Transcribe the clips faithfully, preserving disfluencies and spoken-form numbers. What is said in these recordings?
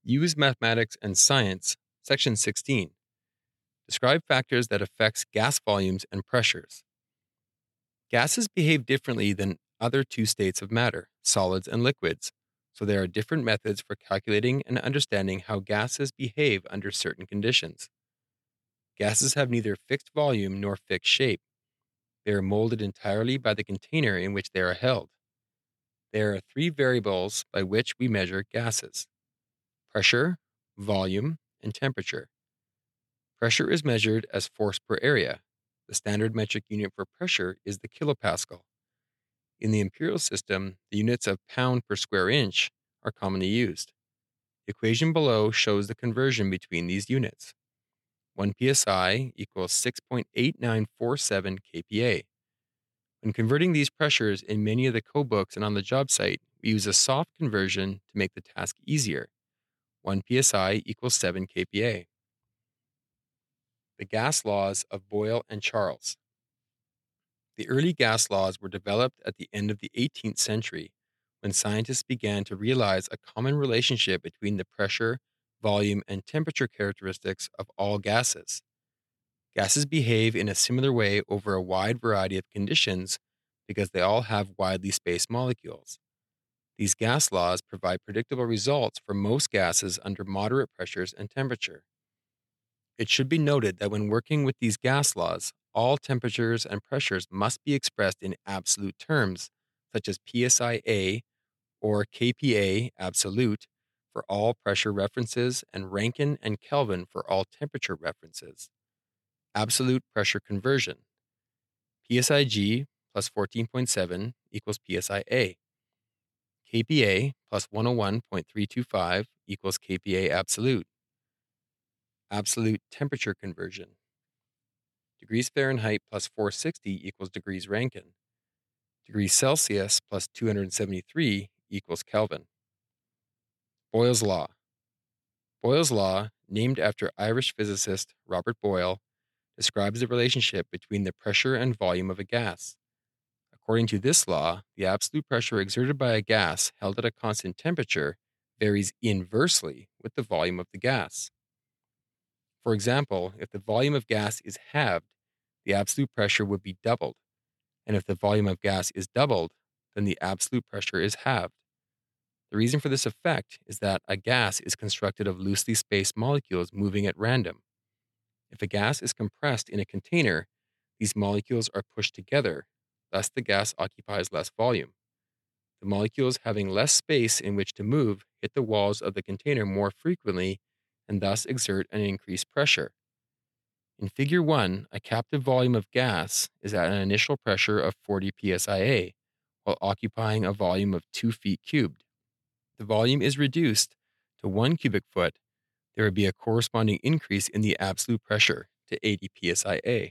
Use mathematics and science, section sixteen. Describe factors that affects gas volumes and pressures. Gases behave differently than other two states of matter, solids and liquids, so there are different methods for calculating and understanding how gases behave under certain conditions. Gases have neither fixed volume nor fixed shape. They are molded entirely by the container in which they are held. There are three variables by which we measure gases: pressure, volume, and temperature. Pressure is measured as force per area. The standard metric unit for pressure is the kilopascal. In the imperial system, the units of pound per square inch are commonly used. The equation below shows the conversion between these units. one P S I equals six point eight nine four seven K P A. When converting these pressures in many of the code books and on the job site, we use a soft conversion to make the task easier. one P S I equals seven K P A. The gas laws of Boyle and Charles. The early gas laws were developed at the end of the eighteenth century when scientists began to realize a common relationship between the pressure, volume, and temperature characteristics of all gases. Gases behave in a similar way over a wide variety of conditions because they all have widely spaced molecules. These gas laws provide predictable results for most gases under moderate pressures and temperature. It should be noted that when working with these gas laws, all temperatures and pressures must be expressed in absolute terms, such as P S I A or K P A absolute for all pressure references and Rankine and Kelvin for all temperature references. Absolute pressure conversion. P S I G plus fourteen point seven equals P S I A. K P A plus one oh one point three two five equals K P A absolute. Absolute temperature conversion. Degrees Fahrenheit plus four hundred sixty equals degrees Rankine. Degrees Celsius plus two hundred seventy-three equals Kelvin. Boyle's Law. Boyle's Law, named after Irish physicist Robert Boyle, describes the relationship between the pressure and volume of a gas. According to this law, the absolute pressure exerted by a gas held at a constant temperature varies inversely with the volume of the gas. For example, if the volume of gas is halved, the absolute pressure would be doubled, and if the volume of gas is doubled, then the absolute pressure is halved. The reason for this effect is that a gas is constructed of loosely spaced molecules moving at random. If a gas is compressed in a container, these molecules are pushed together, thus the gas occupies less volume. The molecules having less space in which to move hit the walls of the container more frequently and thus exert an increased pressure. In Figure one, a captive volume of gas is at an initial pressure of forty P S I A, while occupying a volume of two feet cubed. The volume is reduced to one cubic foot, there would be a corresponding increase in the absolute pressure to eighty P S I A.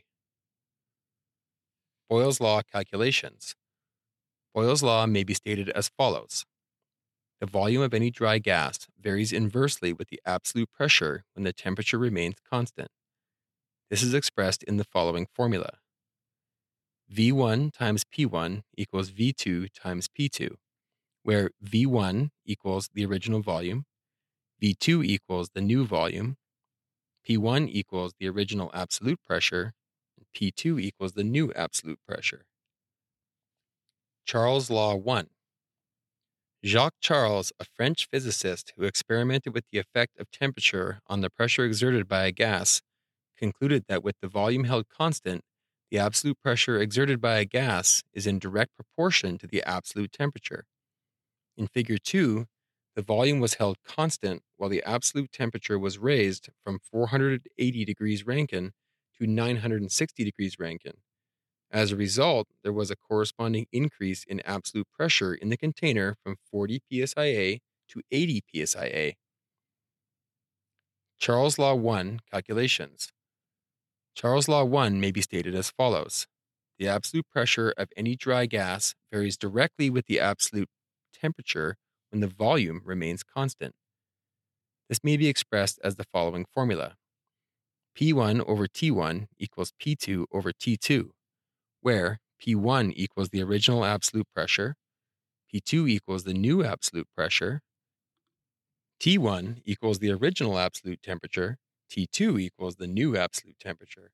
Boyle's Law calculations. Boyle's Law may be stated as follows. The volume of any dry gas varies inversely with the absolute pressure when the temperature remains constant. This is expressed in the following formula. V one times P one equals V two times P two, where V one equals the original volume, V two equals the new volume, P one equals the original absolute pressure, and P two equals the new absolute pressure. Charles' Law one. Jacques Charles, a French physicist who experimented with the effect of temperature on the pressure exerted by a gas, concluded that with the volume held constant, the absolute pressure exerted by a gas is in direct proportion to the absolute temperature. In Figure two, the volume was held constant while the absolute temperature was raised from four hundred eighty degrees Rankine to nine hundred sixty degrees Rankine. As a result, there was a corresponding increase in absolute pressure in the container from forty P S I A to eighty P S I A. Charles' Law one calculations. Charles' Law one may be stated as follows. The absolute pressure of any dry gas varies directly with the absolute temperature when the volume remains constant. This may be expressed as the following formula. P one over T one equals P two over T two, where P one equals the original absolute pressure, P two equals the new absolute pressure, T one equals the original absolute temperature, T two equals the new absolute temperature.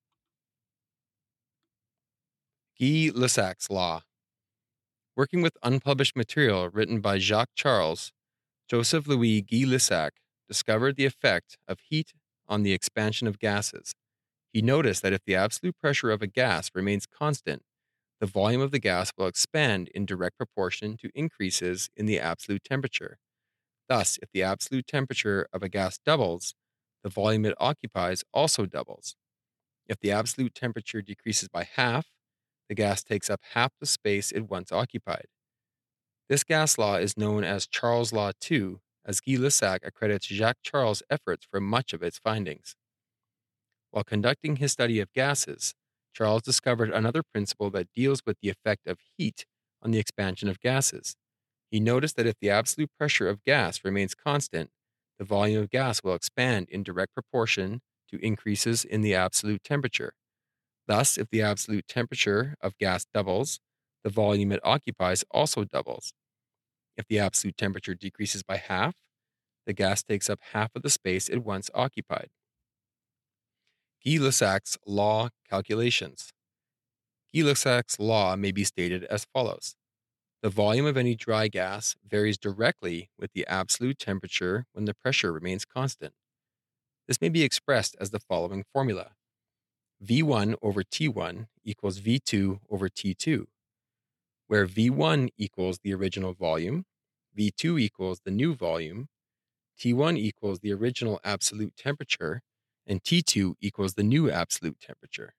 Gay-Lussac's law. Working with unpublished material written by Jacques Charles, Joseph Louis Gay-Lussac discovered the effect of heat on the expansion of gases. He noticed that if the absolute pressure of a gas remains constant, the volume of the gas will expand in direct proportion to increases in the absolute temperature. Thus, if the absolute temperature of a gas doubles, the volume it occupies also doubles. If the absolute temperature decreases by half, the gas takes up half the space it once occupied. This gas law is known as Charles' Law two, as Gay-Lussac accredits Jacques Charles' efforts for much of its findings. While conducting his study of gases, Charles discovered another principle that deals with the effect of heat on the expansion of gases. He noticed that if the absolute pressure of gas remains constant, the volume of gas will expand in direct proportion to increases in the absolute temperature. Thus, if the absolute temperature of gas doubles, the volume it occupies also doubles. If the absolute temperature decreases by half, the gas takes up half of the space it once occupied. Gay-Lussac's law calculations. Gay-Lussac's law may be stated as follows. The volume of any dry gas varies directly with the absolute temperature when the pressure remains constant. This may be expressed as the following formula. V one over T one equals V two over T two, where V one equals the original volume, V two equals the new volume, T one equals the original absolute temperature, and T two equals the new absolute temperature.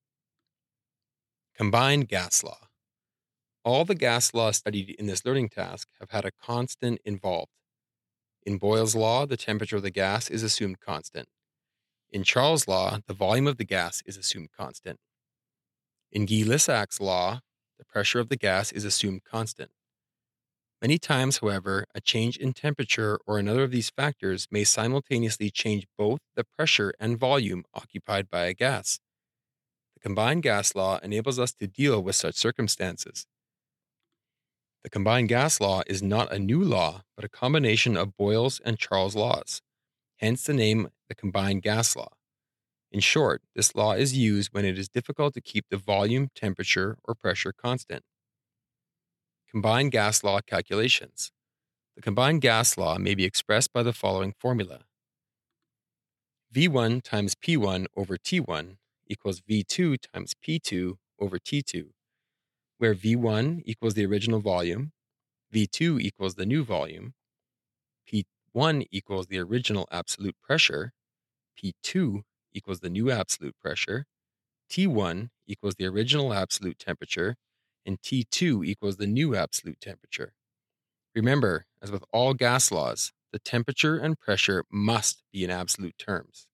Combined gas law. All the gas laws studied in this learning task have had a constant involved. In Boyle's law, the temperature of the gas is assumed constant. In Charles' law, the volume of the gas is assumed constant. In Gay-Lussac's law, the pressure of the gas is assumed constant. Many times, however, a change in temperature or another of these factors may simultaneously change both the pressure and volume occupied by a gas. The combined gas law enables us to deal with such circumstances. The combined gas law is not a new law, but a combination of Boyle's and Charles' laws, hence the name the combined gas law. In short, this law is used when it is difficult to keep the volume, temperature, or pressure constant. Combined gas law calculations. The combined gas law may be expressed by the following formula. V one times P one over T one equals V two times P two over T two, where V one equals the original volume, V two equals the new volume, P one equals the original absolute pressure, P two equals the new absolute pressure, T one equals the original absolute temperature, and T two equals the new absolute temperature. Remember, as with all gas laws, the temperature and pressure must be in absolute terms.